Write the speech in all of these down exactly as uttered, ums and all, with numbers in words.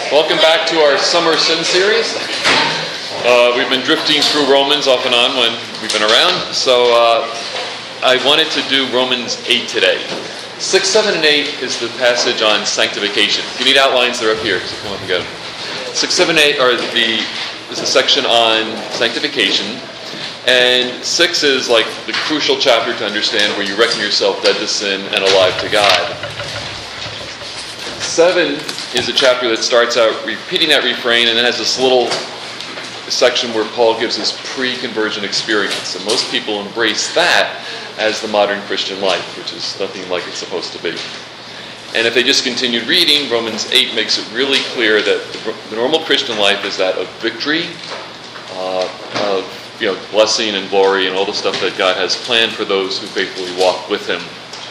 Welcome back to our Summer Sin series. Uh, we've been drifting through Romans off and on when we've been around. So uh, I wanted to do Romans eight today. six, seven, and eight is the passage on sanctification. If you need outlines, they're up here, so come up and get them. six, seven, eight are the is a section on sanctification. And six is like the crucial chapter to understand, where you reckon yourself dead to sin and alive to God. Seven is a chapter that starts out repeating that refrain and then has this little section where Paul gives his pre-conversion experience. And most people embrace that as the modern Christian life, which is nothing like it's supposed to be. And if they just continued reading, Romans eight makes it really clear that the normal Christian life is that of victory, uh, of you know, blessing and glory and all the stuff that God has planned for those who faithfully walk with Him.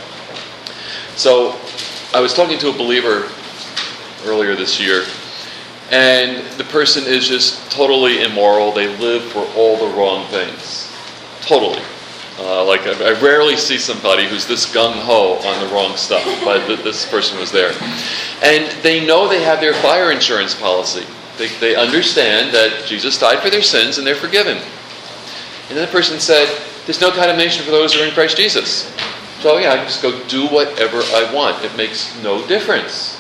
So, I was talking to a believer earlier this year, and the person is just totally immoral. They live for all the wrong things. Totally. Uh, like, I, I rarely see somebody who's this gung-ho on the wrong stuff, but th- this person was there. And they know they have their fire insurance policy. They, they understand that Jesus died for their sins and they're forgiven. And then the person said, there's no condemnation for those who are in Christ Jesus. So yeah, I can just go do whatever I want. It makes no difference.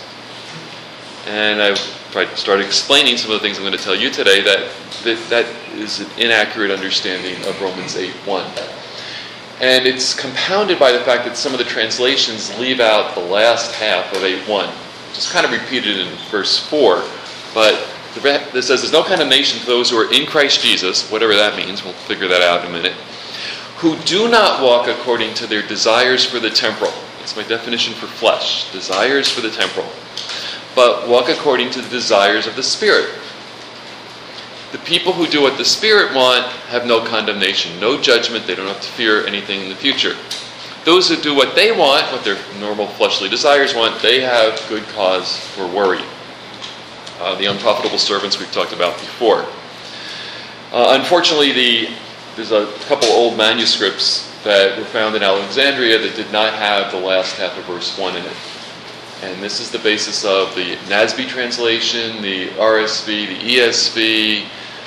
And I tried to start explaining some of the things I'm going to tell you today, that that, that is an inaccurate understanding of Romans eight one. And it's compounded by the fact that some of the translations leave out the last half of eight one, which is kind of repeated in verse four. But it says there's no condemnation for those who are in Christ Jesus, whatever that means, we'll figure that out in a minute, who do not walk according to their desires for the temporal. That's my definition for flesh, desires for the temporal. But walk according to the desires of the Spirit. The people who do what the Spirit want have no condemnation, no judgment. They don't have to fear anything in the future. Those who do what they want, what their normal fleshly desires want, they have good cause for worry. Uh, the unprofitable servants we've talked about before. Uh, unfortunately, the there's a couple old manuscripts that were found in Alexandria that did not have the last half of verse one in it. And this is the basis of the N A S B translation, the R S V, the E S V.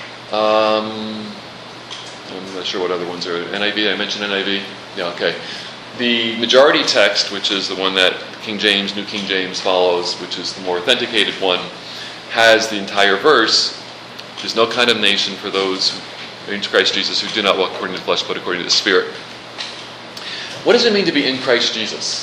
Um, I'm not sure what other ones are. N I V, I mentioned N I V? Yeah, okay. The majority text, which is the one that King James, New King James follows, which is the more authenticated one, has the entire verse. There's no condemnation for those who are in Christ Jesus, who do not walk according to the flesh, but according to the Spirit. What does it mean to be in Christ Jesus?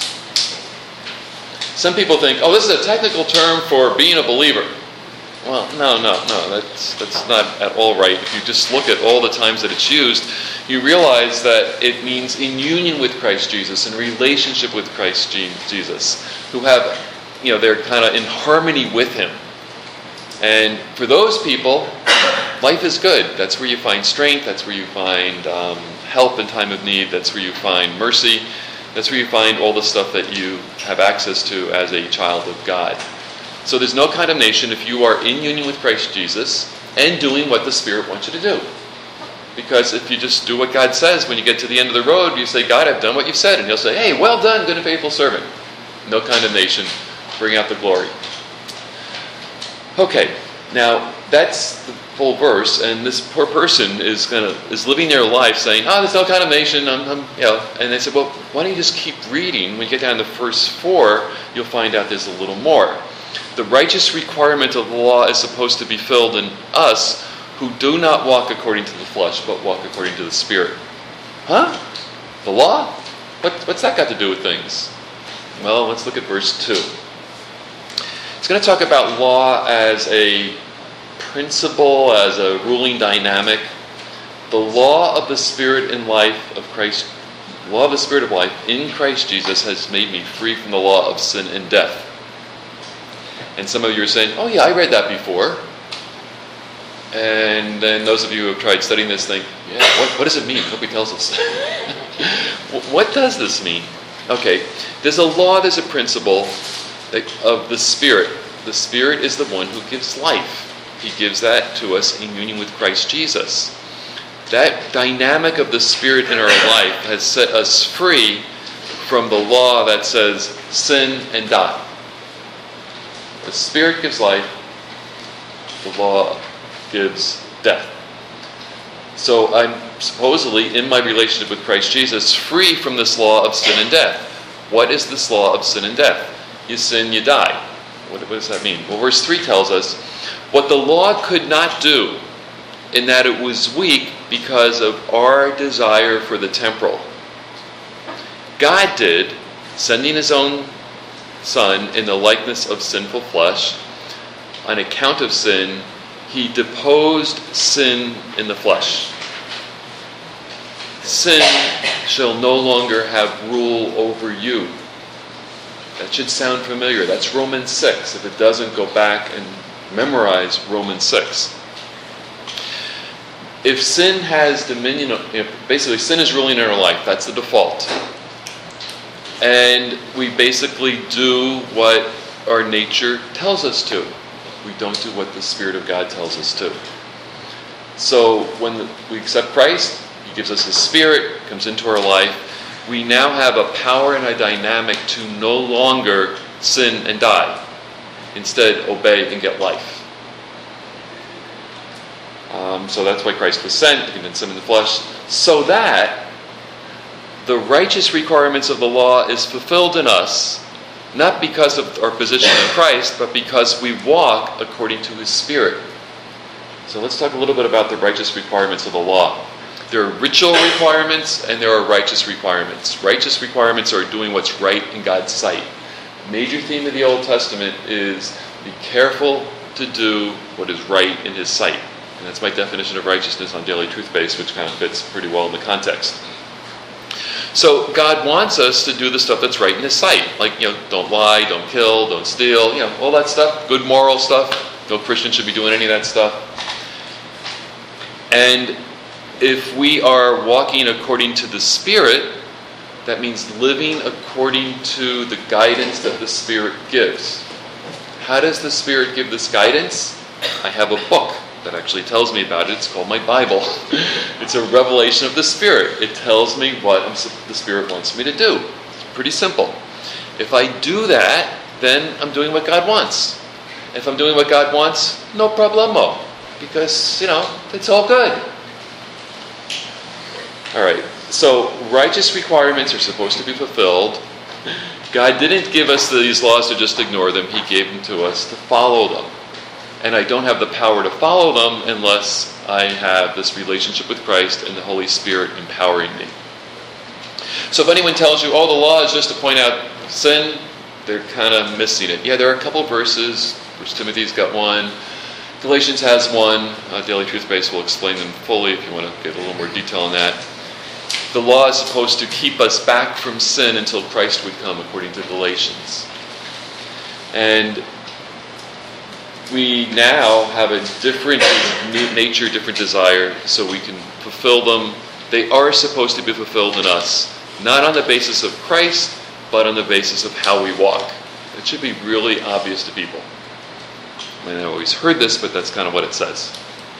Some people think, oh, this is a technical term for being a believer. Well, no, no, no, that's that's not at all right. If you just look at all the times that it's used, you realize that it means in union with Christ Jesus, in relationship with Christ Jesus, who have, you know, they're kind of in harmony with Him. And for those people, life is good. That's where you find strength. That's where you find um, help in time of need. That's where you find mercy. That's where you find all the stuff that you have access to as a child of God. So there's no condemnation if you are in union with Christ Jesus and doing what the Spirit wants you to do. Because if you just do what God says, when you get to the end of the road, you say, God, I've done what you've said. And He'll say, hey, well done, good and faithful servant. No condemnation. Bring out the glory. Okay, now that's the full verse, and this poor person is gonna is living their life saying, "Oh, there's no condemnation." I'm, I'm, you know, and they said, "Well, why don't you just keep reading? When you get down to verse four, you'll find out there's a little more. The righteous requirement of the law is supposed to be filled in us who do not walk according to the flesh, but walk according to the Spirit." Huh? The law? What, what's that got to do with things? Well, let's look at verse two. It's going to talk about law as a principle, as a ruling dynamic. The law of the Spirit in life of Christ, law of the Spirit of life in Christ Jesus has made me free from the law of sin and death. And some of you are saying, oh yeah, I read that before. And then those of you who have tried studying this think, yeah, what, what does it mean? Nobody tells us. What does this mean? Okay, there's a law, there's a principle of the Spirit. The Spirit is the one who gives life. He gives that to us in union with Christ Jesus. That dynamic of the Spirit in our life has set us free from the law that says sin and die. The Spirit gives life, The law gives death. So I'm supposedly, in my relationship with Christ Jesus, free from this law of sin and death. What is this law of sin and death? You sin, you die. What, what does that mean? Well, verse three tells us what the law could not do, in that it was weak because of our desire for the temporal. God did, sending his own Son in the likeness of sinful flesh. On account of sin, he deposed sin in the flesh. Sin shall no longer have rule over you. That should sound familiar. That's Romans six, if it doesn't, go back and memorize Romans six. If sin has dominion, basically sin is ruling in our life, that's the default. And we basically do what our nature tells us to. We don't do what the Spirit of God tells us to. So when we accept Christ, he gives us his Spirit, comes into our life. We now have a power and a dynamic to no longer sin and die. Instead, obey and get life. Um, so that's why Christ was sent. He didn't sin in the flesh. So that the righteous requirements of the law is fulfilled in us, not because of our position in Christ, but because we walk according to his Spirit. So let's talk a little bit about the righteous requirements of the law. There are ritual requirements and there are righteous requirements. Righteous requirements are doing what's right in God's sight. Major theme of the Old Testament is be careful to do what is right in his sight. And that's my definition of righteousness on Daily Truth Base, which kind of fits pretty well in the context. So God wants us to do the stuff that's right in his sight. Like, you know, don't lie, don't kill, don't steal, you know, all that stuff, good moral stuff. No Christian should be doing any of that stuff. And if we are walking according to the Spirit, that means living according to the guidance that the Spirit gives. How does the Spirit give this guidance? I have a book that actually tells me about it. It's called my Bible. It's a revelation of the Spirit. It tells me what I'm, the Spirit wants me to do. It's pretty simple. If I do that, then I'm doing what God wants. If I'm doing what God wants, no problemo. Because, you know, it's all good. All right. So righteous requirements are supposed to be fulfilled. God didn't give us these laws to just ignore them. He gave them to us to follow them. And I don't have the power to follow them unless I have this relationship with Christ and the Holy Spirit empowering me. So if anyone tells you, oh, the law is just to point out sin, they're kind of missing it. Yeah, there are a couple verses. First Timothy's got one. Galatians has one. Uh, Daily Truth Base will explain them fully if you want to get a little more detail on that. The law is supposed to keep us back from sin until Christ would come, according to Galatians. And we now have a different nature, different desire, so we can fulfill them. They are supposed to be fulfilled in us, not on the basis of Christ, but on the basis of how we walk. It should be really obvious to people. I mean, I've always heard this, but that's kind of what it says.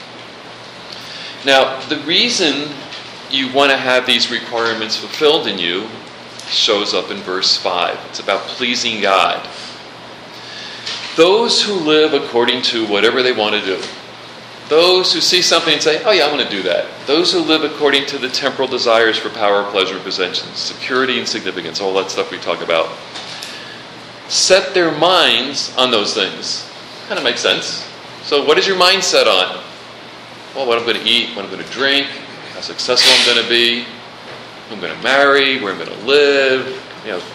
Now, the reason you want to have these requirements fulfilled in you shows up in verse five. It's about pleasing God. Those who live according to whatever they want to do. Those who see something and say, oh yeah, I'm going to do that. Those who live according to the temporal desires for power, pleasure, possessions, security, and significance, all that stuff we talk about, set their minds on those things. Kind of makes sense. So what is your mind set on? Well, what I'm going to eat, what I'm going to drink, how successful I'm going to be, who I'm going to marry, where I'm going to live. You know,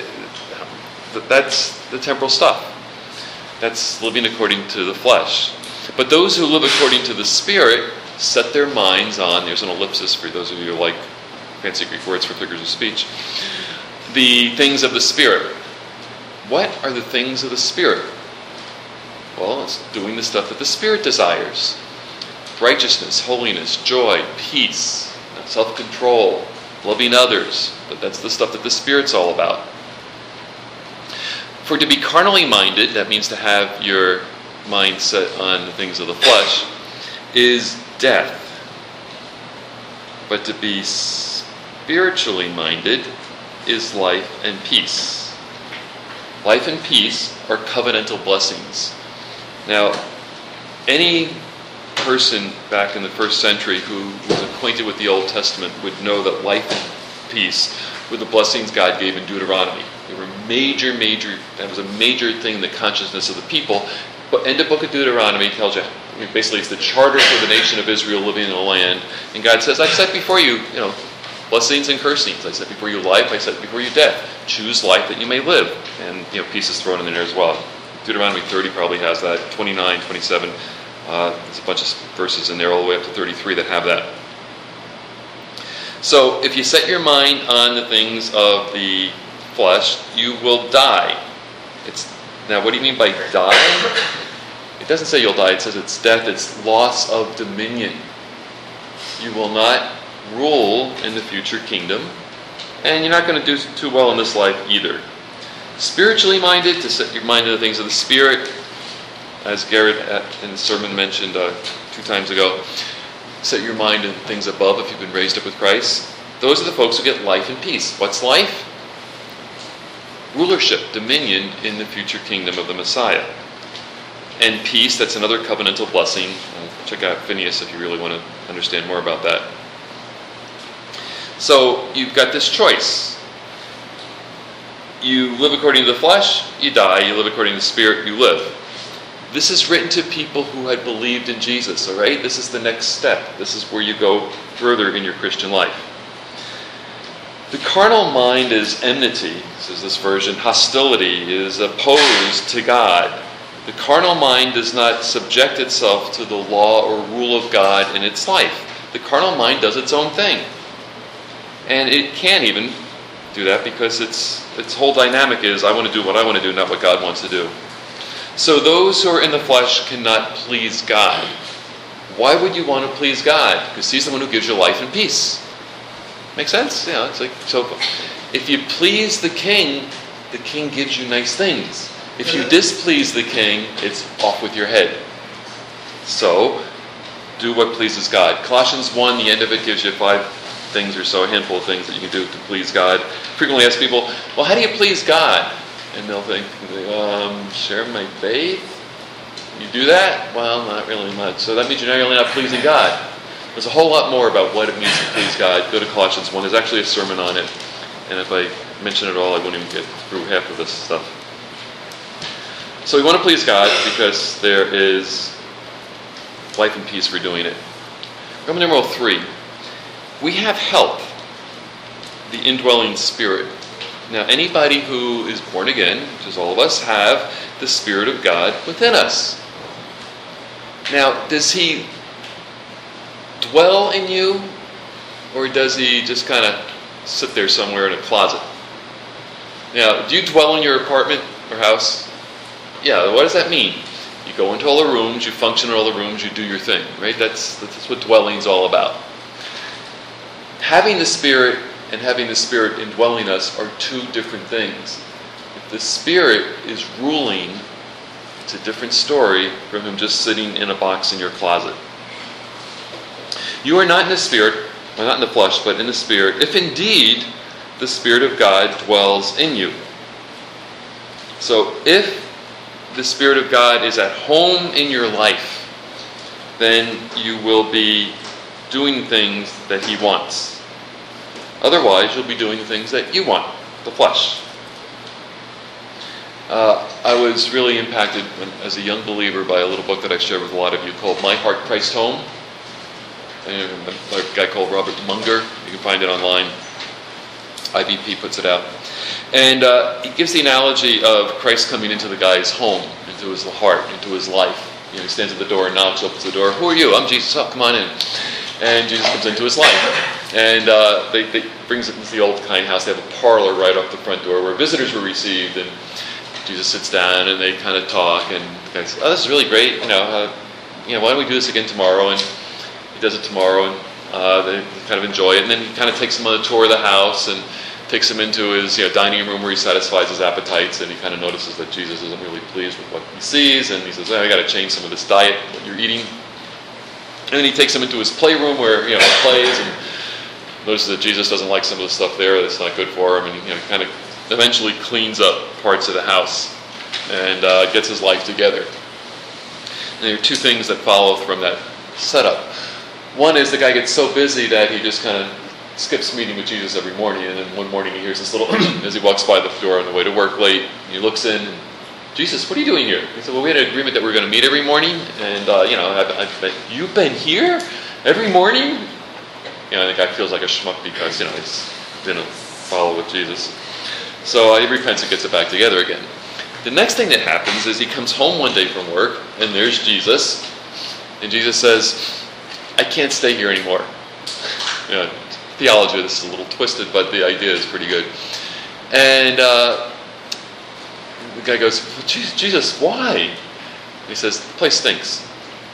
that's the temporal stuff. That's living according to the flesh. But those who live according to the Spirit set their minds on, there's an ellipsis for those of you who like fancy Greek words for figures of speech, the things of the Spirit. What are the things of the Spirit? Well, it's doing the stuff that the Spirit desires. Righteousness, holiness, joy, peace, self-control, loving others. But that's the stuff that the Spirit's all about. For to be carnally minded, that means to have your mind set on the things of the flesh, is death. But to be spiritually minded is life and peace. Life and peace are covenantal blessings. Now, Any person back in the first century who was acquainted with the Old Testament would know that life and peace were the blessings God gave in Deuteronomy. They were major, major, that was a major thing in the consciousness of the people. But end of book of Deuteronomy tells you, I mean, basically it's the charter for the nation of Israel living in the land. And God says, I've set before you, you know, blessings and cursings. I set before you life, I set before you death. Choose life that you may live. And, you know, peace is thrown in there as well. Deuteronomy thirty probably has that, twenty-nine, twenty-seven. Uh, there's a bunch of verses in there all the way up to thirty-three that have that. So if you set your mind on the things of the flesh, you will die. It's now, what do you mean by die? It doesn't say you'll die. It says it's death. It's loss of dominion. You will not rule in the future kingdom, and you're not going to do too well in this life either. Spiritually minded, to set your mind to the things of the Spirit, as Garrett in the sermon mentioned uh, two times ago, set your mind on things above if you've been raised up with Christ. Those are the folks who get life and peace. What's life? Rulership, dominion in the future kingdom of the Messiah. And peace, that's another covenantal blessing. Uh, check out Phineas if you really want to understand more about that. So you've got this choice. You live according to the flesh, you die. You live according to the Spirit, you live. This is written to people who had believed in Jesus, all right? This is the next step. This is where you go further in your Christian life. The carnal mind is enmity, says this version. Hostility is opposed to God. The carnal mind does not subject itself to the law or rule of God in its life. The carnal mind does its own thing. And it can even do that because its its whole dynamic is, I want to do what I want to do, not what God wants to do. So those who are in the flesh cannot please God. Why would you want to please God? Because He's the one who gives you life and peace. Make sense? Yeah, it's like, so if you please the king, the king gives you nice things. If you displease the king, it's off with your head. So, do what pleases God. Colossians one, the end of it gives you five things or so, a handful of things that you can do to please God. Frequently ask people, well, how do you please God? And they'll think, um, share my faith? You do that? Well, not really much. So that means you're really not pleasing God. There's a whole lot more about what it means to please God. Go to Colossians one. There's actually a sermon on it. And if I mention it all, I won't even get through half of this stuff. So we want to please God because there is life and peace for doing it. Roman numeral three. We have help, the indwelling Spirit. Now, anybody who is born again, which is all of us, have the Spirit of God within us. Now, does He dwell in you, or does He just kind of sit there somewhere in a closet? Now, do you dwell in your apartment or house? Yeah, what does that mean? You go into all the rooms, you function in all the rooms, you do your thing, right? That's, that's what dwelling's all about. Having the Spirit and having the Spirit indwelling us are two different things. If the Spirit is ruling, it's a different story from Him just sitting in a box in your closet. You are not in the Spirit, well, not in the flesh, but in the Spirit, if indeed the Spirit of God dwells in you. So if the Spirit of God is at home in your life, then you will be doing things that He wants. Otherwise, you'll be doing the things that you want, the flesh. Uh, I was really impacted when, as a young believer by a little book that I shared with a lot of you called My Heart, Christ Home. And a guy called Robert Munger. You can find it online. I B P puts it out. And uh, he gives the analogy of Christ coming into the guy's home, into his heart, into his life. You know, he stands at the door, knocks, opens the door. Who are you? I'm Jesus. Oh, come on in. And Jesus comes into his life. And uh, they, they brings it into the old kind house. They have a parlor right off the front door where visitors were received. And Jesus sits down and they kind of talk. And the guy says, oh, this is really great. You know, uh, you know, why don't we do this again tomorrow? And he does it tomorrow. And uh, they kind of enjoy it. And then he kind of takes them on a tour of the house and takes him into his you know, dining room where he satisfies his appetites, and he kind of notices that Jesus isn't really pleased with what he sees, and he says, oh, I got to change some of this diet, what you're eating. And then he takes him into his playroom where you know he plays, and notices that Jesus doesn't like some of the stuff there that's not good for him, and he you know, kind of eventually cleans up parts of the house and uh, gets his life together. And there are two things that follow from that setup. One is the guy gets so busy that he just kind of skips meeting with Jesus every morning, and then one morning he hears this little as he walks by the door on the way to work late, and he looks in, and Jesus, what are you doing here? He said, well, we had an agreement that we were going to meet every morning, and uh, you know, I've, I've been, you've been here every morning? You know, the guy feels like a schmuck because, you know, he's didn't follow with Jesus. So uh, he repents and gets it back together again. The next thing that happens is he comes home one day from work, and there's Jesus, and Jesus says, I can't stay here anymore. You know, theology of this is a little twisted, but the idea is pretty good. And uh, the guy goes, Jesus, why? He says, the place stinks.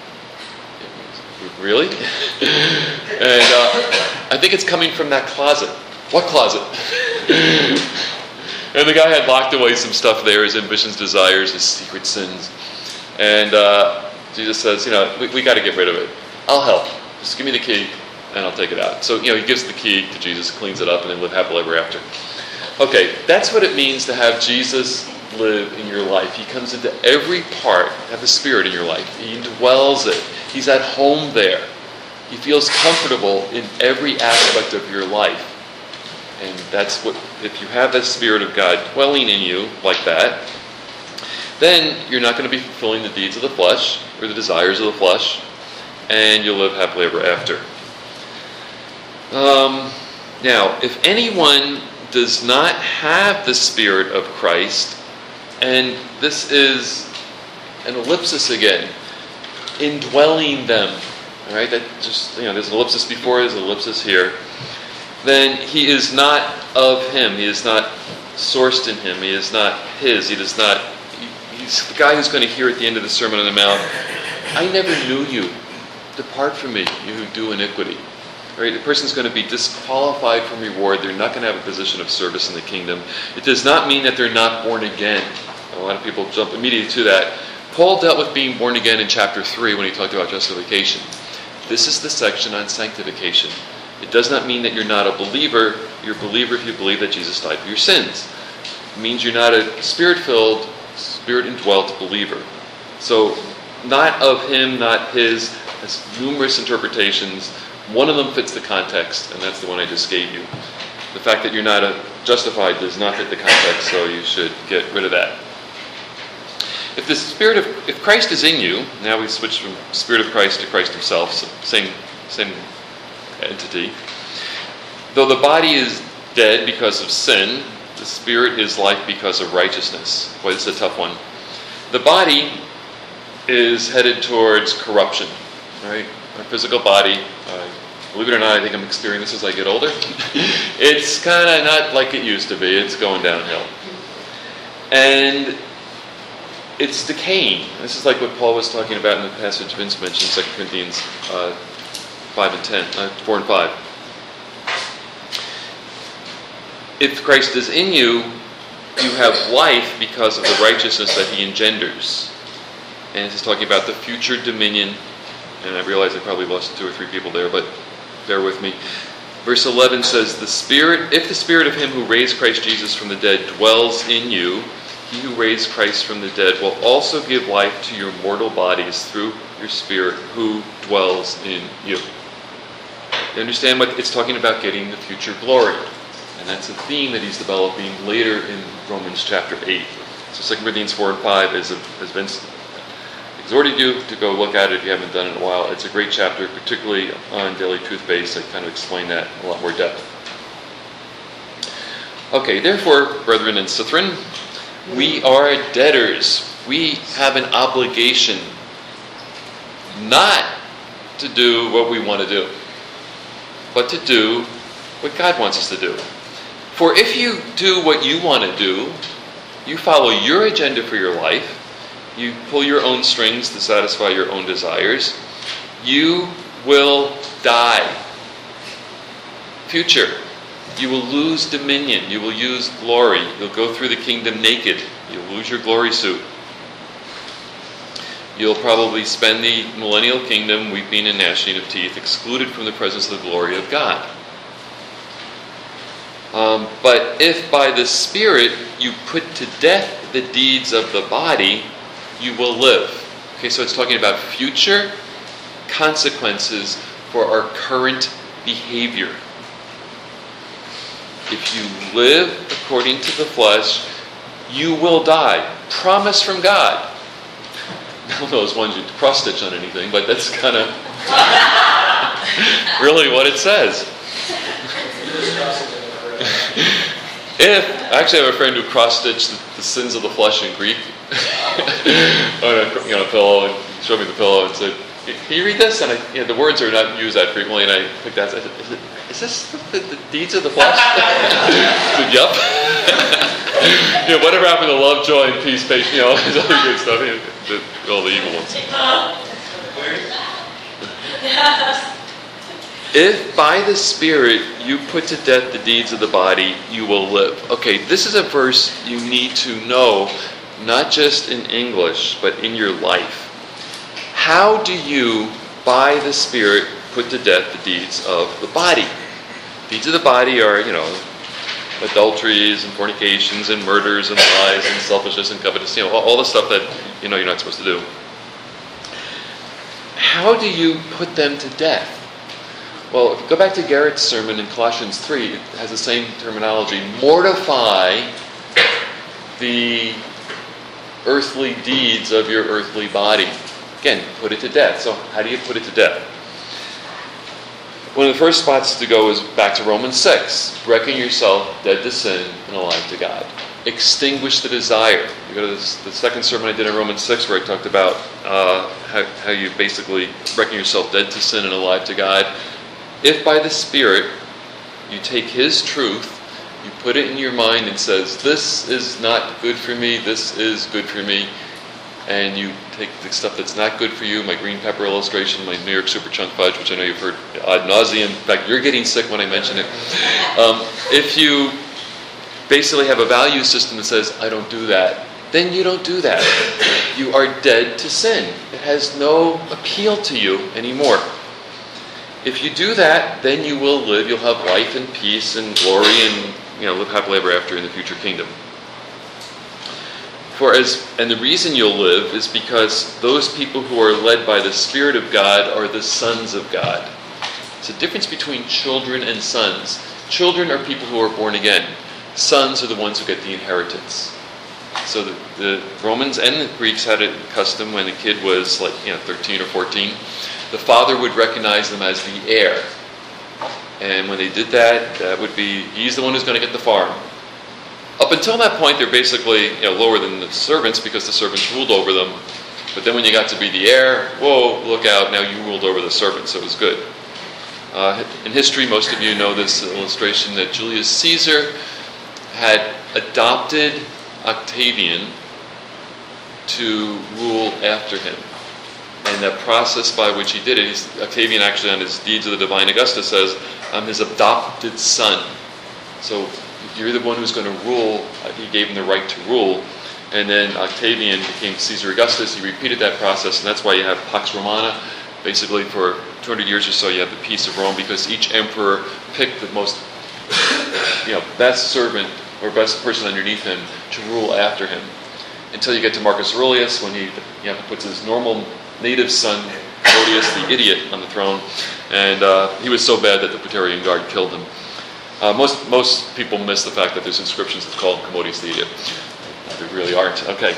Really? And uh, I think it's coming from that closet. What closet? And the guy had locked away some stuff there, his ambitions, desires, his secret sins. And uh, Jesus says, you know, we, we got to get rid of it. I'll help. Just give me the key, and I'll take it out. So, you know, he gives the key to Jesus, cleans it up, and then live happily ever after. Okay, that's what it means to have Jesus live in your life. He comes into every part, have the Spirit in your life. He dwells it. He's at home there. He feels comfortable in every aspect of your life. And that's what, if you have the Spirit of God dwelling in you like that, then you're not going to be fulfilling the deeds of the flesh or the desires of the flesh, and you'll live happily ever after. Um, now, if anyone does not have the Spirit of Christ, and this is an ellipsis again, indwelling them, all right, that just, you know, there's an ellipsis before, there's an ellipsis here, then he is not of him. He is not sourced in him. He is not his. He does not, he, he's the guy who's going to hear at the end of the Sermon on the Mount, I never knew you. Depart from me, you who do iniquity. Right? The person's going to be disqualified from reward. They're not going to have a position of service in the kingdom. It does not mean that they're not born again. A lot of people jump immediately to that. Paul dealt with being born again in chapter three when he talked about justification. This is the section on sanctification. It does not mean that you're not a believer. You're a believer if you believe that Jesus died for your sins. It means you're not a spirit-filled, spirit-indwelt believer. So, not of him, not his, has numerous interpretations. One of them fits the context, and that's the one I just gave you. The fact that you're not a justified does not fit the context, so you should get rid of that. If the Spirit of, if Christ is in you, now we switch from Spirit of Christ to Christ himself, so same, same entity. Though the body is dead because of sin, the Spirit is life because of righteousness. Boy, this is a tough one. The body is headed towards corruption, right? Our physical body, uh, believe it or not, I think I'm experiencing this as I get older. It's kind of not like it used to be. It's going downhill. And it's decaying. This is like what Paul was talking about in the passage Vince mentioned, Second Corinthians uh, five and ten, uh, four and five. If Christ is in you, you have life because of the righteousness that he engenders. And this is talking about the future dominion. And I realize I probably lost two or three people there, but bear with me. Verse eleven says, "The Spirit, if the Spirit of him who raised Christ Jesus from the dead dwells in you, he who raised Christ from the dead will also give life to your mortal bodies through your Spirit who dwells in you." You understand what it's talking about? Getting the future glory. And that's a theme that he's developing later in Romans chapter eight. So Second Corinthians four and five is, a, has been exhorted you to go look at it if you haven't done it in a while. It's a great chapter, particularly on daily toothpaste. I kind of explain that in a lot more depth. Okay, therefore, brethren and Sithrin, we are debtors. We have an obligation not to do what we want to do, but to do what God wants us to do. For if you do what you want to do, you follow your agenda for your life, you pull your own strings to satisfy your own desires, you will die. Future. You will lose dominion. You will lose glory. You'll go through the kingdom naked. You'll lose your glory suit. You'll probably spend the millennial kingdom weeping and gnashing of teeth, excluded from the presence of the glory of God. Um, but if by the Spirit you put to death the deeds of the body, you will live. Okay, so it's talking about future consequences for our current behavior. If you live according to the flesh, you will die. Promise from God. I don't know those ones you cross stitch on anything, but that's kind of really what it says. If I actually have a friend who cross stitched the, the sins of the flesh in Greek on a, you know, a pillow, and he showed me the pillow and said, "Can you read this?" And I, you know, the words are not used that frequently, and I picked that. I said, "Is, it, is this the, the deeds of the flesh?" I said, "Yup." You know, whatever happened to love, joy, and peace, patience, you know, all the other good stuff, you know, the, all the evil ones. If by the Spirit you put to death the deeds of the body, you will live. Okay, this is a verse you need to know, not just in English, but in your life. How do you, by the Spirit, put to death the deeds of the body? Deeds of the body are, you know, adulteries and fornications and murders and lies and selfishness and covetousness, you know, all, all the stuff that, you know, you're not supposed to do. How do you put them to death? Well, if you go back to Garrett's sermon in Colossians three, it has the same terminology. Mortify the earthly deeds of your earthly body. Again, put it to death. So how do you put it to death? One of the first spots to go is back to Romans six. Reckon yourself dead to sin and alive to God. Extinguish the desire. You go to this, the second sermon I did in Romans six where I talked about uh, how, how you basically reckon yourself dead to sin and alive to God. If by the Spirit you take His truth, you put it in your mind and says, this is not good for me, this is good for me, and you take the stuff that's not good for you, my green pepper illustration, my New York Super Chunk Fudge, which I know you've heard ad nauseum. In fact, you're getting sick when I mention it. Um, if you basically have a value system that says, I don't do that, then you don't do that. You are dead to sin. It has no appeal to you anymore. If you do that, then you will live. You'll have life and peace and glory and, you know, live happily ever after in the future kingdom. For as, and the reason you'll live is because those people who are led by the Spirit of God are the sons of God. It's a difference between children and sons. Children are people who are born again. Sons are the ones who get the inheritance. So the, the Romans and the Greeks had a custom when a kid was like, you know, thirteen or fourteen, the father would recognize them as the heir. And when they did that, that would be, he's the one who's going to get the farm. Up until that point, they're basically, you know, lower than the servants because the servants ruled over them. But then when you got to be the heir, whoa, look out, now you ruled over the servants, so it was good. Uh, in history, most of you know this illustration that Julius Caesar had adopted Octavian to rule after him. And the process by which he did it, he's, Octavian actually on his Deeds of the Divine Augustus says, I'm his adopted son. So you're the one who's going to rule. He gave him the right to rule. And then Octavian became Caesar Augustus. He repeated that process, and that's why you have Pax Romana. Basically, for two hundred years or so, you have the peace of Rome because each emperor picked the most, you know, best servant or best person underneath him to rule after him. Until you get to Marcus Aurelius, when he, you know, puts his normal native son, Commodius the idiot, on the throne, and uh, he was so bad that the Praetorian Guard killed him. Uh, most most people miss the fact that there's inscriptions that call him Commodius the idiot. There really aren't. Okay.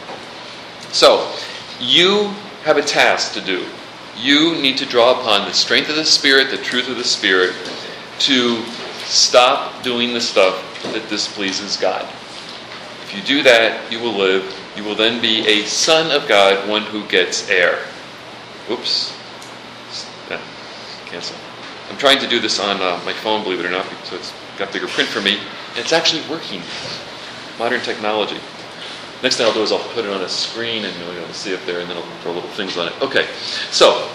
So, you have a task to do. You need to draw upon the strength of the Spirit, the truth of the Spirit, to stop doing the stuff that displeases God. If you do that, you will live. You will then be a son of God, one who gets heir. Oops. Yeah, cancel. I'm trying to do this on uh, my phone, believe it or not, so it's got bigger print for me. And it's actually working. Modern technology. Next thing I'll do is I'll put it on a screen and you'll be able to see it there, and then I'll throw little things on it. Okay, so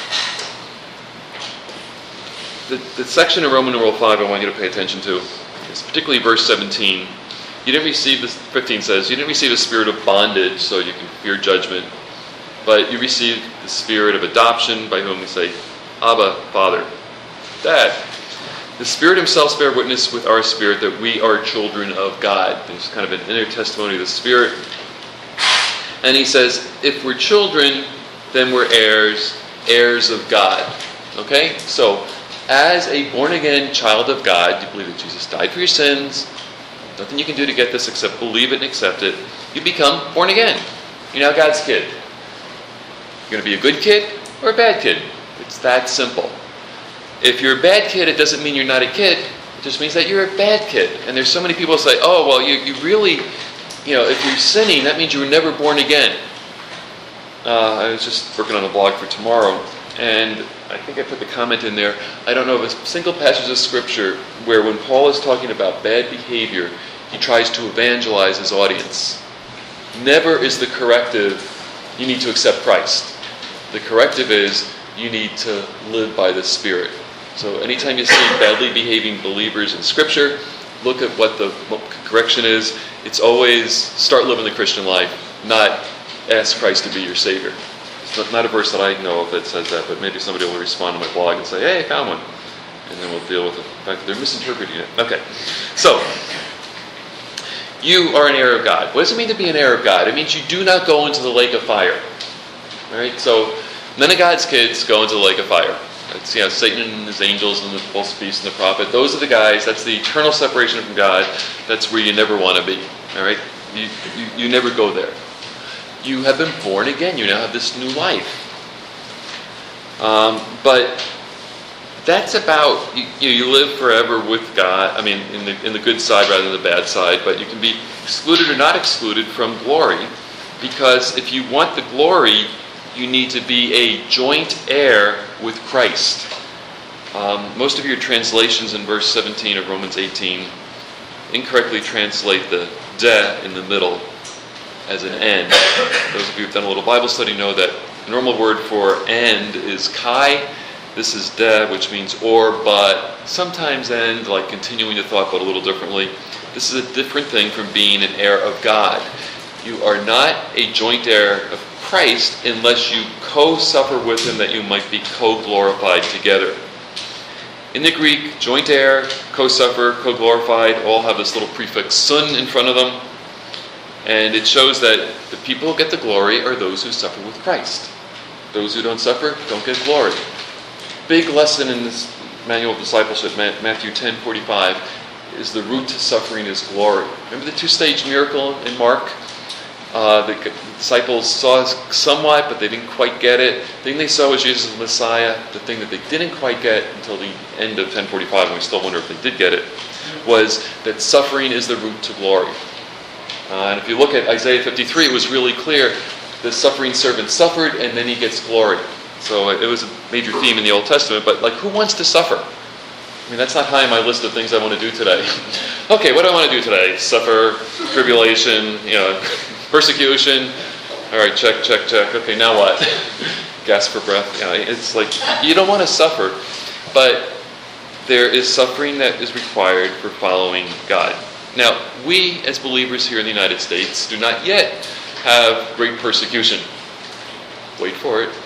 the, the section in Roman numeral five I want you to pay attention to is particularly verse seventeen. You didn't receive, this fifteen says, you didn't receive a spirit of bondage so you can fear judgment, but you received the spirit of adoption by whom we say, Abba, Father, Dad. The Spirit Himself bear witness with our spirit that we are children of God. There's kind of an inner testimony of the Spirit. And he says, if we're children, then we're heirs, heirs of God. Okay? So, as a born-again child of God, you believe that Jesus died for your sins, nothing you can do to get this except believe it and accept it, you become born again. You're now God's kid. You're going to be a good kid or a bad kid. It's that simple. If you're a bad kid, it doesn't mean you're not a kid. It just means that you're a bad kid. And there's so many people who say, oh, well, you, you really, you know, if you're sinning, that means you were never born again. Uh, I was just working on a blog for tomorrow, and I think I put the comment in there. I don't know of a single passage of Scripture where when Paul is talking about bad behavior, he tries to evangelize his audience. Never is the corrective, you need to accept Christ. The corrective is, you need to live by the Spirit. So anytime you see badly behaving believers in Scripture, look at what the what correction is. It's always start living the Christian life, not ask Christ to be your Savior. It's not, not a verse that I know of that says that, but maybe somebody will respond to my blog and say, hey, I found one. And then we'll deal with the fact that they're misinterpreting it. Okay, so you are an heir of God. What does it mean to be an heir of God? It means you do not go into the lake of fire. All right, so none of God's kids go into the lake of fire. It's, you know, Satan and his angels and the false beast and the prophet. Those are the guys. That's the eternal separation from God. That's where you never want to be. All right, you, you you never go there. You have been born again. You now have this new life. Um, but that's about you, you live forever with God. I mean, in the in the good side rather than the bad side. But you can be excluded or not excluded from glory, because if you want the glory, you need to be a joint heir with Christ. Um, most of your translations in verse seventeen of Romans eighteen incorrectly translate the de in the middle as an end. Those of you who have done a little Bible study know that the normal word for end is kai. This is de, which means or, but, sometimes end, like continuing the thought, but a little differently. This is a different thing from being an heir of God. You are not a joint heir of Christ unless you co-suffer with him that you might be co-glorified together. In the Greek, joint heir, co-suffer, co-glorified all have this little prefix sun in front of them. And it shows that the people who get the glory are those who suffer with Christ. Those who don't suffer don't get glory. Big lesson in this manual of discipleship, Matthew ten forty-five, is the root to suffering is glory. Remember the two-stage miracle in Mark? Uh, the disciples saw somewhat, but they didn't quite get it. The thing they saw was Jesus the Messiah. The thing that they didn't quite get until the end of ten forty-five, and we still wonder if they did get it, was that suffering is the root to glory. Uh, and if you look at Isaiah fifty-three, it was really clear. The suffering servant suffered, and then he gets glory. So it was a major theme in the Old Testament, but like, who wants to suffer? I mean, that's not high on my list of things I want to do today. Okay, what do I want to do today? Suffer, tribulation, you know, persecution. All right, check, check, check. Okay, now what? Gasp for breath. You know, it's like, you don't want to suffer, but there is suffering that is required for following God. Now, we as believers here in the United States do not yet have great persecution. Wait for it.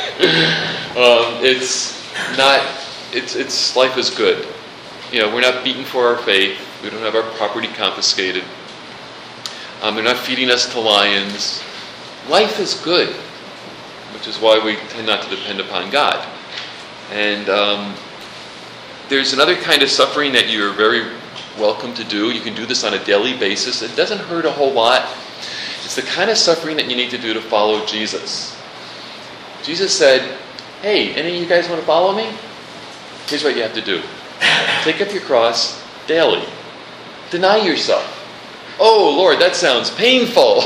um, it's not, it's, it's, life is good. You know, we're not beaten for our faith. We don't have our property confiscated. Um, they're not feeding us to lions. Life is good, which is why we tend not to depend upon God. And um, there's another kind of suffering that you're very welcome to do. You can do this on a daily basis. It doesn't hurt a whole lot. It's the kind of suffering that you need to do to follow Jesus. Jesus said, hey, any of you guys want to follow me? Here's what you have to do. Take up your cross daily. Deny yourself. Oh, Lord, that sounds painful.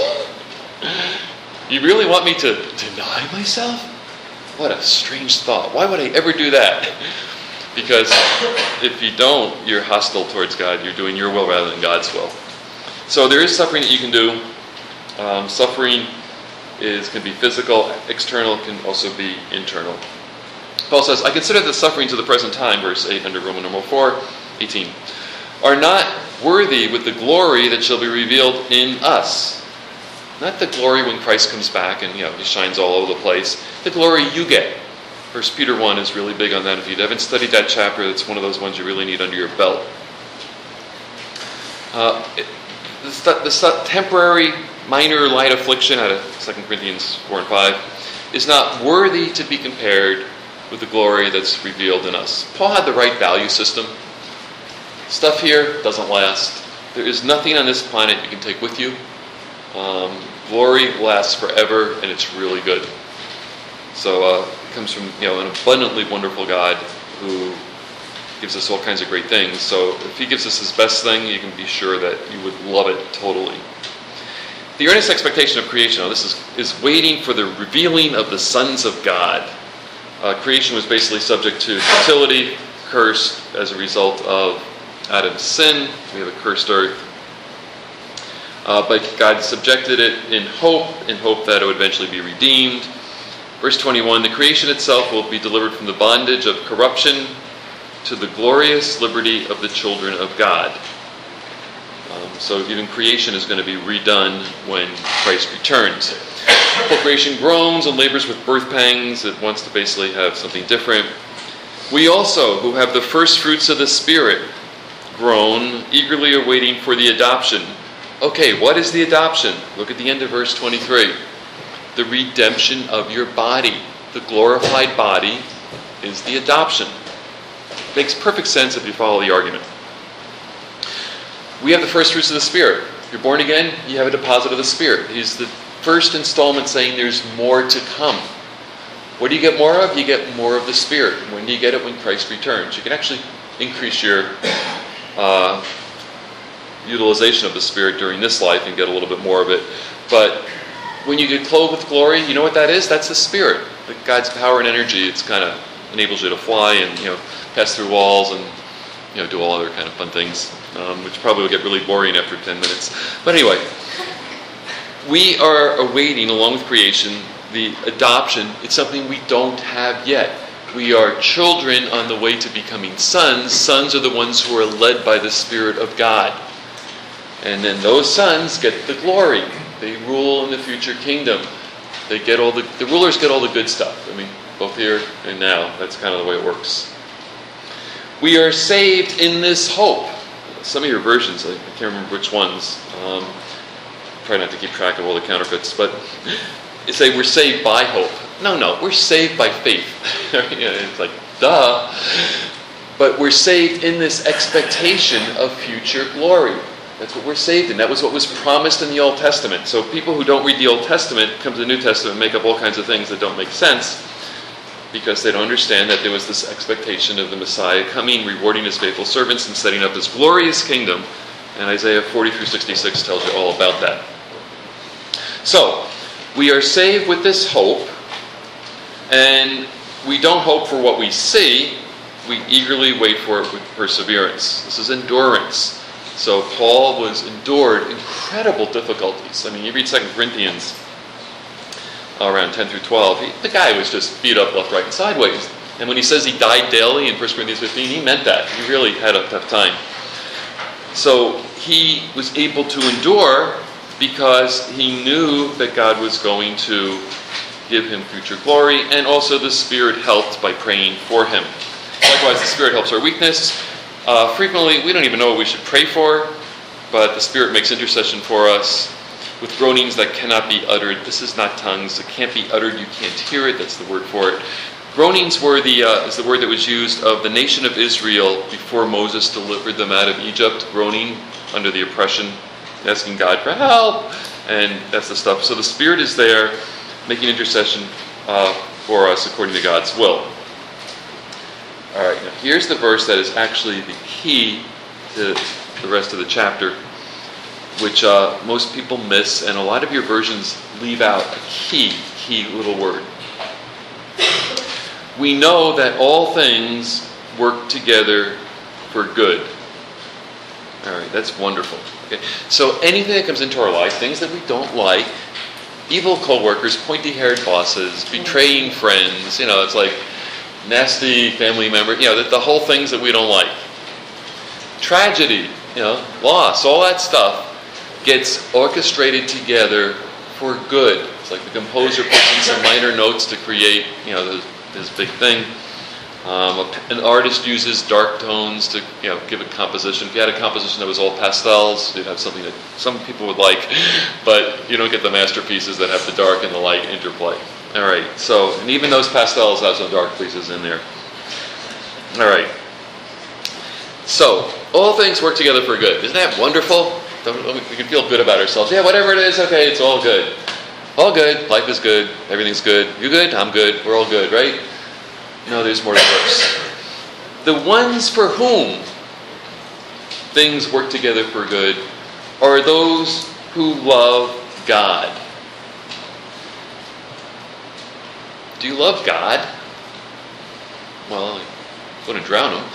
You really want me to deny myself? What a strange thought. Why would I ever do that? Because if you don't, you're hostile towards God. You're doing your will rather than God's will. So there is suffering that you can do. Um, suffering is can be physical, external, can also be internal. Paul says, I consider the sufferings of the present time, verse eight under Roman numeral four, eighteen, are not worthy with the glory that shall be revealed in us. Not the glory when Christ comes back and, you know, he shines all over the place. The glory you get. First Peter one is really big on that. If you haven't studied that chapter, it's one of those ones you really need under your belt. Uh, it, the, the temporary minor light affliction out of Second Corinthians four and five, is not worthy to be compared with the glory that's revealed in us. Paul had the right value system. Stuff here doesn't last. There is nothing on this planet you can take with you. Um, glory lasts forever, and it's really good. So uh, it comes from you know an abundantly wonderful God who gives us all kinds of great things. So if he gives us his best thing, you can be sure that you would love it totally. The earnest expectation of creation, now this is, is waiting for the revealing of the sons of God. Uh, creation was basically subject to futility, cursed as a result of Adam's sin. We have a cursed earth. Uh, but God subjected it in hope, in hope that it would eventually be redeemed. Verse twenty-one, the creation itself will be delivered from the bondage of corruption to the glorious liberty of the children of God. Um, so even creation is going to be redone when Christ returns. For creation groans and labors with birth pangs. It wants to basically have something different. We also, who have the first fruits of the Spirit, groan, eagerly awaiting for the adoption. Okay, what is the adoption? Look at the end of verse twenty-three. The redemption of your body. The glorified body is the adoption. Makes perfect sense if you follow the argument. We have the first fruits of the Spirit. If you're born again, you have a deposit of the Spirit. He's the first installment saying there's more to come. What do you get more of? You get more of the Spirit. When do you get it? When Christ returns. You can actually increase your uh, utilization of the Spirit during this life and get a little bit more of it. But when you get clothed with glory, you know what that is? That's the Spirit. The God's power and energy. It's kind of enables you to fly and you know pass through walls and you know do all other kind of fun things, um, which probably will get really boring after ten minutes. But anyway, we are awaiting, along with creation, the adoption. It's something we don't have yet. We are children on the way to becoming sons. Sons are the ones who are led by the Spirit of God. And then those sons get the glory. They rule in the future kingdom. They get all the the rulers get all the good stuff. I mean, both here and now. That's kind of the way it works. We are saved in this hope. Some of your versions, I can't remember which ones. Um, try not to keep track of all the counterfeits, but you say we're saved by hope. No, no, we're saved by faith. It's like, duh. But we're saved in this expectation of future glory. That's what we're saved in. That was what was promised in the Old Testament. So people who don't read the Old Testament come to the New Testament and make up all kinds of things that don't make sense because they don't understand that there was this expectation of the Messiah coming, rewarding his faithful servants, and setting up his glorious kingdom. And Isaiah forty through sixty-six tells you all about that. So, we are saved with this hope, and we don't hope for what we see. We eagerly wait for it with perseverance. This is endurance. So Paul was endured incredible difficulties. I mean, you read Second Corinthians around ten through twelve. He, the guy was just beat up left, right, and sideways. And when he says he died daily in First Corinthians fifteen, he meant that. He really had a tough time. So he was able to endure because he knew that God was going to give him future glory, and also the Spirit helped by praying for him. Likewise, the Spirit helps our weakness. Uh, frequently, we don't even know what we should pray for, but the Spirit makes intercession for us with groanings that cannot be uttered. This is not tongues. It can't be uttered. You can't hear it. That's the word for it. Groanings were the uh, is the word that was used of the nation of Israel before Moses delivered them out of Egypt, groaning under the oppression, asking God for help, and that's the stuff. So the Spirit is there making intercession uh, for us according to God's will. All right, now here's the verse that is actually the key to the rest of the chapter, which uh, most people miss, and a lot of your versions leave out a key, key little word. We know that all things work together for good. All right, that's wonderful. Okay, so anything that comes into our life, things that we don't like, evil co-workers, pointy-haired bosses, betraying friends, you know, it's like nasty family member, you know, the, the whole things that we don't like. Tragedy, you know, loss, all that stuff gets orchestrated together for good. It's like the composer puts in some minor notes to create, you know, this, this big thing. Um, an artist uses dark tones to, you know, give a composition. If you had a composition that was all pastels, you'd have something that some people would like, but you don't get the masterpieces that have the dark and the light interplay. All right, so, and even those pastels have some dark pieces in there. All right. So, all things work together for good. Isn't that wonderful? We can feel good about ourselves. Yeah, whatever it is, okay, it's all good. All good. Life is good. Everything's good. You good? I'm good. We're all good, right? No, there's more to worse. The ones for whom things work together for good are those who love God. Do you love God? Well, I'm going to drown him.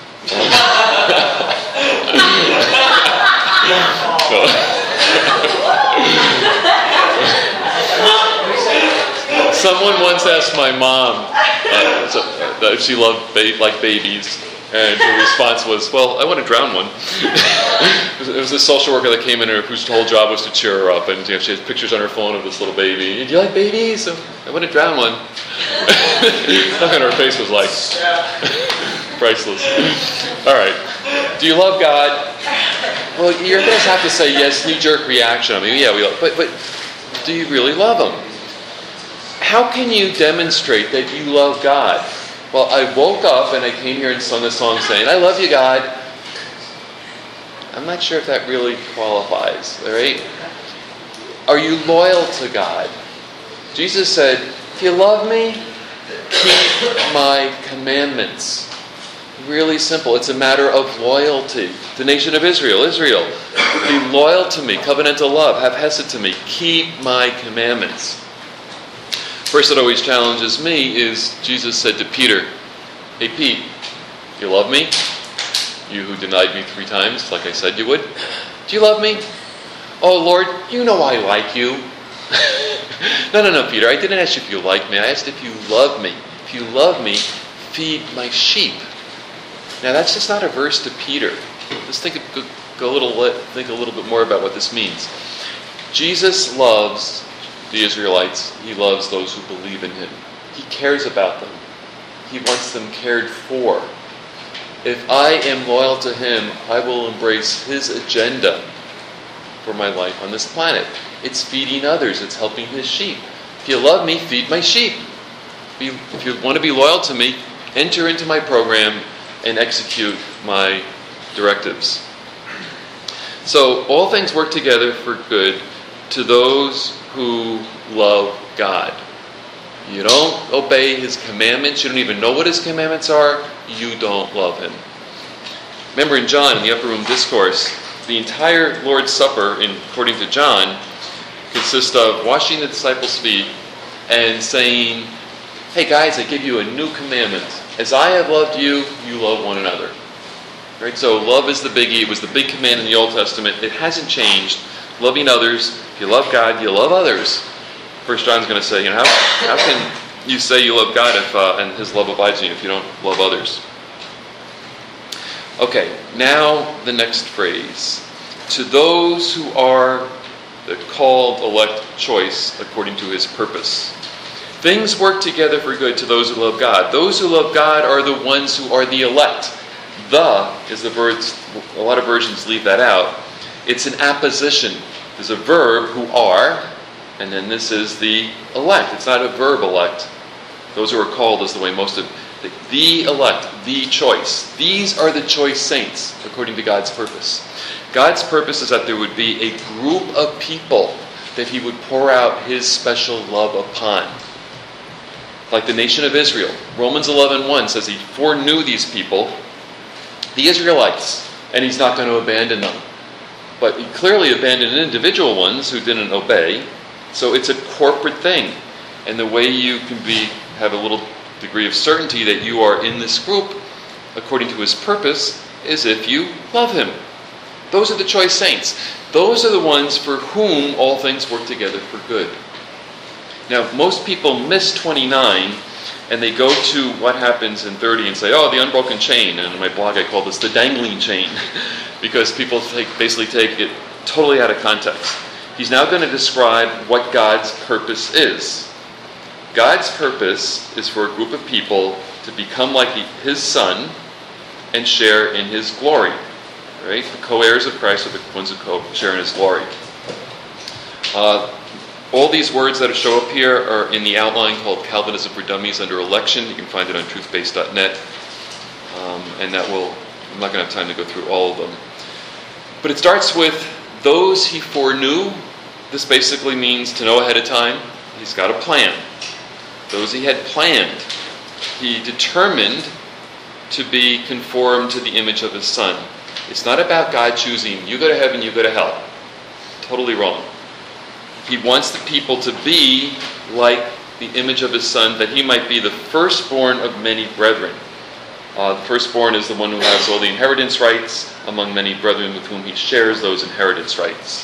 Someone once asked my mom uh, so, uh, if she loved ba- like babies, and her response was, "Well, I want to drown one." It was a social worker that came in her whose whole job was to cheer her up, and you know, she had pictures on her phone of this little baby. Do you like babies? So, I want to drown one. Look on her face was like priceless. All right. Do you love God? Well, you're going to have to say yes, knee-jerk reaction. I mean, yeah, we love, but but do you really love Him? How can you demonstrate that you love God? Well, I woke up and I came here and sung a song saying, "I love you, God." I'm not sure if that really qualifies, all right? Are you loyal to God? Jesus said, "If you love me, keep my commandments." Really simple. It's a matter of loyalty. The nation of Israel, Israel, be loyal to me, covenantal love, have hesed to me, keep my commandments. First that always challenges me is Jesus said to Peter, "Hey Pete, you love me? You who denied me three times, like I said you would. Do you love me?" "Oh Lord, you know I like you." No, no, no, Peter, I didn't ask you if you like me. I asked if you love me. If you love me, feed my sheep. Now that's just not a verse to Peter. Let's think, go, go a little, think a little bit more about what this means. Jesus loves the Israelites. He loves those who believe in Him. He cares about them. He wants them cared for. If I am loyal to Him, I will embrace His agenda for my life on this planet. It's feeding others. It's helping His sheep. If you love me, feed my sheep. If you want to be loyal to me, enter into my program and execute my directives. So all things work together for good to those who love God. You don't obey His commandments. You don't even know what His commandments are. You don't love Him. Remember in John, in the Upper Room Discourse, the entire Lord's Supper, in, according to John, consists of washing the disciples' feet and saying, "Hey guys, I give you a new commandment. As I have loved you, you love one another." Right? So love is the biggie. It was the big command in the Old Testament. It hasn't changed. Loving others. If you love God, you love others. First John's going to say, you know, how, how can you say you love God if uh, and His love abides in you if you don't love others? Okay, now the next phrase. To those who are the called, elect, choice according to His purpose. Things work together for good to those who love God. Those who love God are the ones who are the elect. The is the verb, a lot of versions leave that out. It's an apposition. There's a verb, who are, and then this is the elect. It's not a verb elect. Those who are called is the way most of the, the elect, the choice. These are the choice saints, according to God's purpose. God's purpose is that there would be a group of people that He would pour out His special love upon. Like the nation of Israel. Romans eleven one says He foreknew these people, the Israelites, and He's not going to abandon them. But He clearly abandoned individual ones who didn't obey. So it's a corporate thing. And the way you can be have a little degree of certainty that you are in this group, according to His purpose, is if you love Him. Those are the choice saints. Those are the ones for whom all things work together for good. Now, most people miss twenty-nine, and they go to what happens in thirty and say, "Oh, the unbroken chain." And in my blog I call this the dangling chain, because people take, basically take it totally out of context. He's now going to describe what God's purpose is. God's purpose is for a group of people to become like his Son and share in his glory. Right? The co-heirs of Christ are the ones who co- share in his glory. Uh, all these words that show up here are in the outline called Calvinism for Dummies under election. You can find it on truth based dot net. Um, and that will, I'm not going to have time to go through all of them. But it starts with those he foreknew. This basically means to know ahead of time. He's got a plan. Those he had planned. He determined to be conformed to the image of his Son. It's not about God choosing, you go to heaven, you go to hell. Totally wrong. He wants the people to be like the image of his Son, that he might be the firstborn of many brethren. Uh, the firstborn is the one who has all the inheritance rights among many brethren with whom he shares those inheritance rights.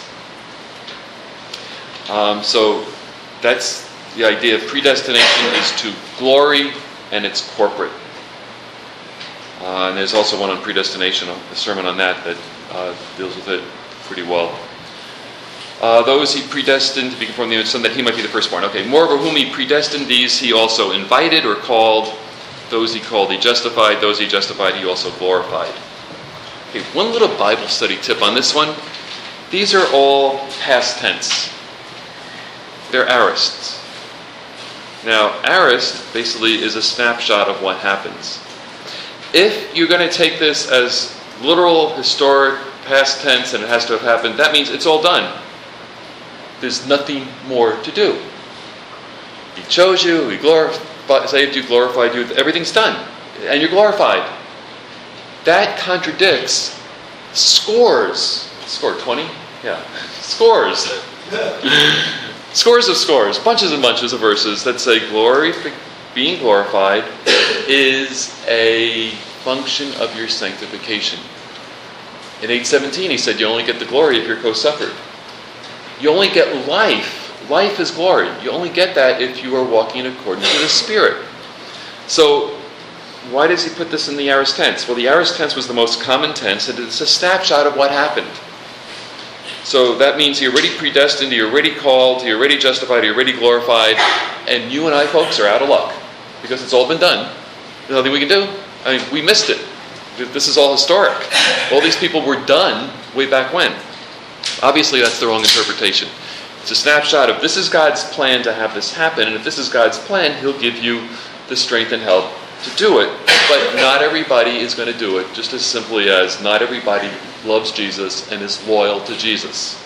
Um, so that's the idea of predestination, is to glory, and it's corporate. Uh, and there's also one on predestination, a sermon on that that uh, deals with it pretty well. Uh, those he predestined to be conformed to the image of the Son, that he might be the firstborn. Okay, moreover, whom he predestined, these he also invited or called. Those he called, he justified. Those he justified, he also glorified. Okay, one little Bible study tip on this one. These are all past tense. They're aorists. Now, aorist basically is a snapshot of what happens. If you're going to take this as literal, historic, past tense, and it has to have happened, that means it's all done. There's nothing more to do. He chose you, he glorified, saved you, glorified you, everything's done. And you're glorified. That contradicts scores. Score twenty? Yeah. Scores. Scores of scores, bunches and bunches of verses that say glory, being glorified, is a function of your sanctification. In eight seventeen, he said you only get the glory if you're co-suffered. You only get life. Life is glory. You only get that if you are walking according to the Spirit. So, why does he put this in the aorist tense? Well, the aorist tense was the most common tense, and it's a snapshot of what happened. So that means he already predestined, he already called, he already justified, he already glorified, and you and I, folks, are out of luck because it's all been done. There's nothing we can do. I mean, we missed it. This is all historic. All these people were done way back when. Obviously, that's the wrong interpretation. It's a snapshot of this is God's plan to have this happen, and if this is God's plan, he'll give you the strength and help to do it. But not everybody is going to do it, just as simply as not everybody loves Jesus and is loyal to Jesus.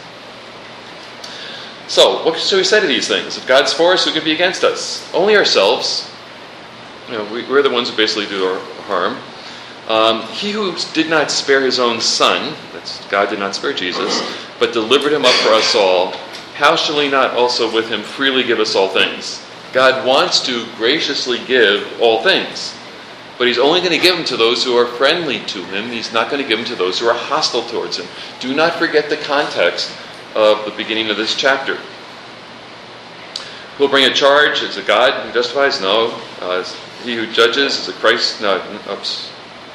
So, what should we say to these things? If God's for us, who can be against us? Only ourselves. You know, we, we're the ones who basically do our harm. Um, he who did not spare his own Son, that's God did not spare Jesus, but delivered him up for us all, how shall he not also with him freely give us all things? God wants to graciously give all things. But he's only going to give them to those who are friendly to him. He's not going to give them to those who are hostile towards him. Do not forget the context of the beginning of this chapter. Who will bring a charge? Is it God who justifies? No. Uh, he who judges? Is it Christ? No. Oops.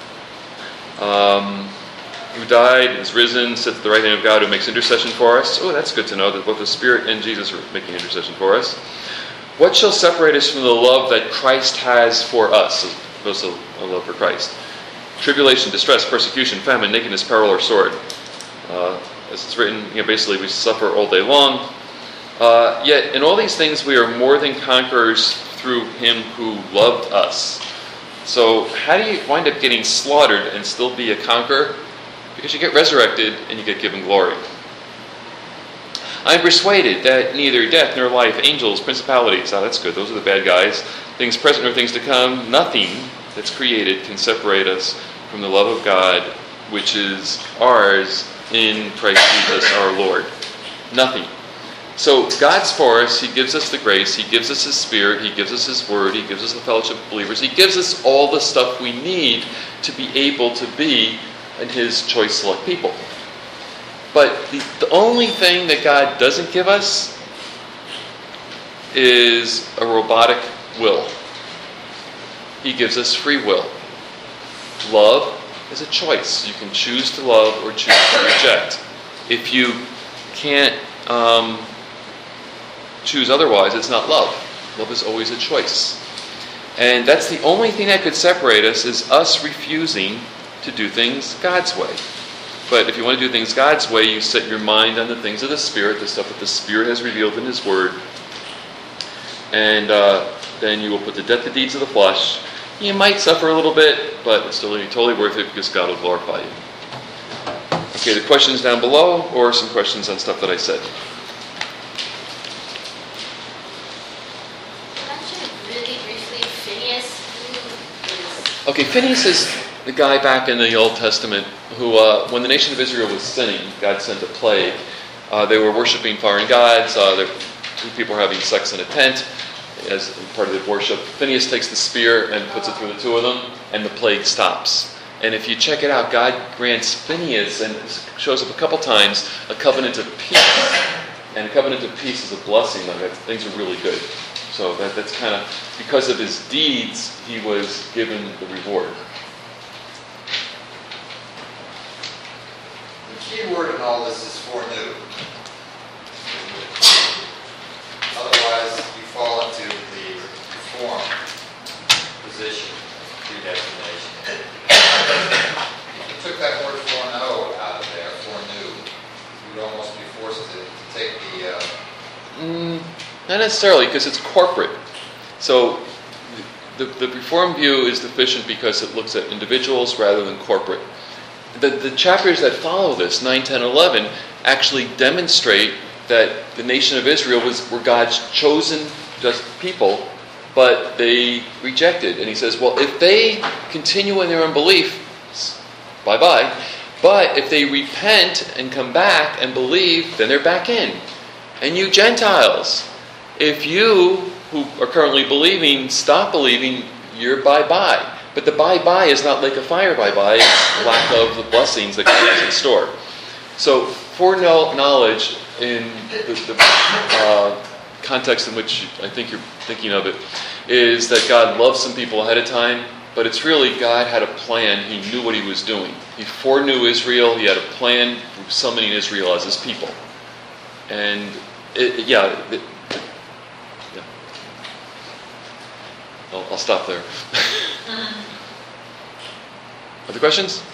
Um, who died, is risen, sits at the right hand of God, who makes intercession for us. Oh, that's good to know that both the Spirit and Jesus are making intercession for us. What shall separate us from the love that Christ has for us? As opposed to a love for Christ. Tribulation, distress, persecution, famine, nakedness, peril, or sword. Uh, as it's written, you know, basically we suffer all day long. Uh, yet in all these things we are more than conquerors through him who loved us. So how do you wind up getting slaughtered and still be a conqueror? Because you get resurrected and you get given glory. I am persuaded that neither death nor life, angels, principalities, oh that's good, those are the bad guys, things present or things to come, nothing that's created can separate us from the love of God, which is ours in Christ Jesus our Lord. Nothing. So God's for us. He gives us the grace. He gives us his Spirit. He gives us his word. He gives us the fellowship of believers. He gives us all the stuff we need to be able to be in his choice select people. But the, the only thing that God doesn't give us is a robotic will. He gives us free will. Love is a choice. You can choose to love or choose to reject. If you can't um, choose otherwise, it's not love. Love is always a choice. And that's the only thing that could separate us, is us refusing to do things God's way. But if you want to do things God's way, you set your mind on the things of the Spirit, the stuff that the Spirit has revealed in His Word. And uh, then you will put to death the deeds of the flesh. You might suffer a little bit, but it's still totally worth it because God will glorify you. Okay, the questions down below, or some questions on stuff that I said. Okay, Phinehas is the guy back in the Old Testament who, uh, when the nation of Israel was sinning, God sent a plague. Uh, they were worshiping foreign gods. Uh, there, two people were having sex in a tent as part of the worship. Phinehas takes the spear and puts it through the two of them, and the plague stops. And if you check it out, God grants Phinehas, and it shows up a couple times, a covenant of peace. And a covenant of peace is a blessing. Like that, things are really good. So that, that's kind of, because of his deeds, he was given the reward. The key word in all this is foreknew. Otherwise, you fall into the reform position, predestination. If you took that word foreknow out of there, foreknew, you would almost be forced to, to take the... Uh, mm. Not necessarily, because it's corporate. So the, the Reformed view is deficient because it looks at individuals rather than corporate. The, the chapters that follow this, nine, ten, eleven, actually demonstrate that the nation of Israel was were God's chosen just people, but they rejected. And he says, well, if they continue in their unbelief, bye-bye. But if they repent and come back and believe, then they're back in. And you Gentiles, if you, who are currently believing, stop believing, you're bye-bye. But the bye-bye is not like a fire bye-bye, lack of the blessings that God has in store. So, foreknowledge in the, the uh, context in which I think you're thinking of it, is that God loves some people ahead of time, but it's really God had a plan. He knew what He was doing. He foreknew Israel. He had a plan for summoning Israel as His people. And, it, yeah... It, I'll, I'll stop there. Other questions?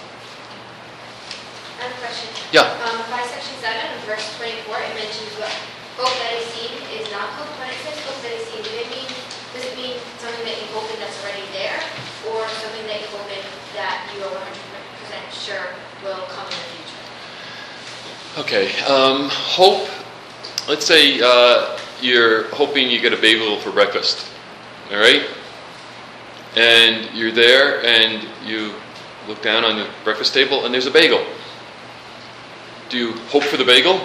I have a question. Yeah. Um, by section seven, verse twenty-four, it mentions what hope that is seen is not hope. When it says hope that is seen, does it mean does it mean something that you hope in that's already there, or something that you hope in that you are one hundred percent sure will come in the future? Okay. Um, hope. Let's say uh, you're hoping you get a bagel for breakfast. All right. And you're there, and you look down on the breakfast table, and there's a bagel. Do you hope for the bagel?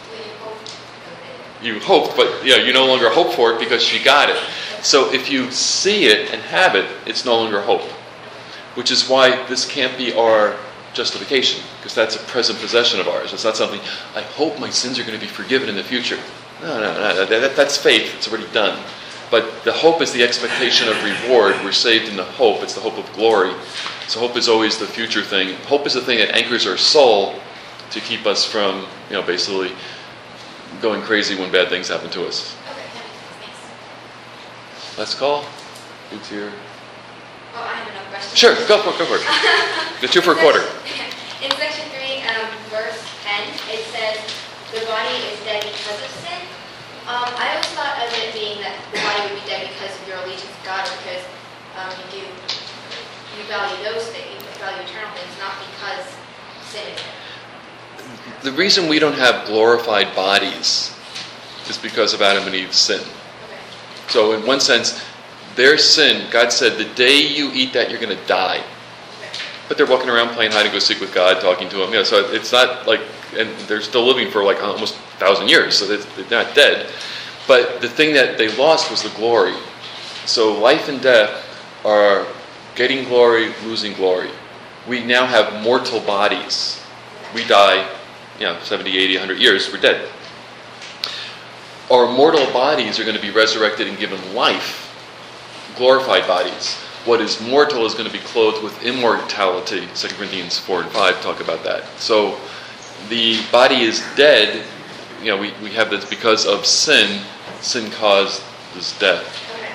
You hoped, but yeah, you no longer hope for it because you got it. So if you see it and have it, it's no longer hope. Which is why this can't be our justification, because that's a present possession of ours. It's not something, I hope my sins are going to be forgiven in the future. No, no, no, that, that's faith. It's already done. But the hope is the expectation of reward. We're saved in the hope. It's the hope of glory. So hope is always the future thing. Hope is the thing that anchors our soul to keep us from, you know, basically going crazy when bad things happen to us. Okay, thanks. Last call. It's your... Oh, I have another question. Sure, go for it, go for it. The two for a quarter. In section three, um, verse ten, it says, the body is dead because of sin. Um, I always thought of it being that the body would be dead because of your allegiance to God, or because um, you do you value those things, you value eternal things, not because sin is dead. The reason we don't have glorified bodies is because of Adam and Eve's sin. Okay. So in one sense, their sin, God said, the day you eat that, you're going to die. Okay. But they're walking around playing hide and go seek with God, talking to Him. You know, so it's not like, and they're still living for like almost a thousand years, so they're not dead. But the thing that they lost was the glory. So life and death are getting glory, losing glory. We now have mortal bodies. We die, you know, seventy, eighty, one hundred years, we're dead. Our mortal bodies are going to be resurrected and given life, glorified bodies. What is mortal is going to be clothed with immortality. Second Corinthians four and five talk about that. So the body is dead. You know, we, we have this because of sin. Sin caused his death. Okay.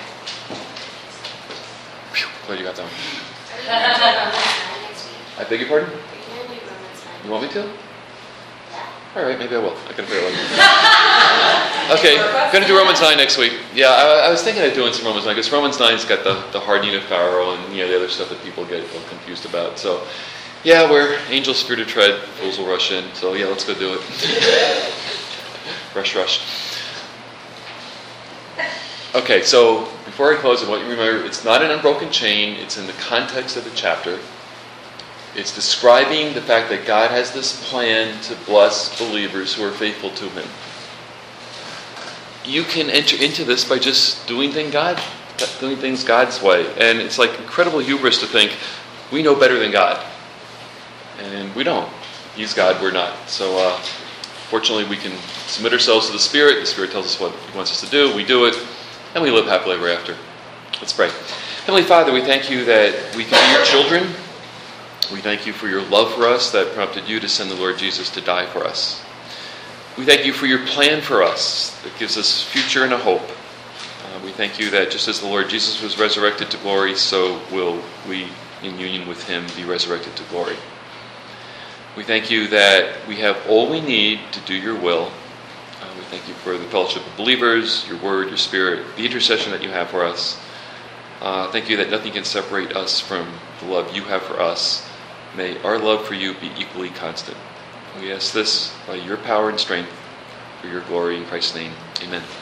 Phew, glad you got that one. Are next week? I beg your pardon? Are you going to do Romans nine? You want me to? Yeah. All right, maybe I will. I can figure it out. Okay, going to do Romans nine next week. Yeah, I, I was thinking of doing some Romans nine, because Romans nine's got the, the hardening of Pharaoh and, you know, the other stuff that people get all confused about. So, yeah, where angels fear to tread, fools will rush in. So, yeah, let's go do it. Rush, rush. Okay, so before I close, I want you to remember, it's not an unbroken chain. It's in the context of the chapter. It's describing the fact that God has this plan to bless believers who are faithful to Him. You can enter into this by just doing things God, doing things God's way, and it's like incredible hubris to think we know better than God, and we don't. He's God, we're not. So, uh, fortunately, we can submit ourselves to the Spirit. The Spirit tells us what He wants us to do. We do it, and we live happily ever after. Let's pray. Heavenly Father, we thank You that we can be Your children. We thank You for Your love for us that prompted You to send the Lord Jesus to die for us. We thank You for Your plan for us that gives us future and a hope. Uh, we thank You that just as the Lord Jesus was resurrected to glory, so will we, in union with Him, be resurrected to glory. We thank You that we have all we need to do Your will. Uh, we thank You for the fellowship of believers, Your word, Your Spirit, the intercession that You have for us. Uh, thank You that nothing can separate us from the love You have for us. May our love for You be equally constant. We ask this by Your power and strength for Your glory in Christ's name. Amen.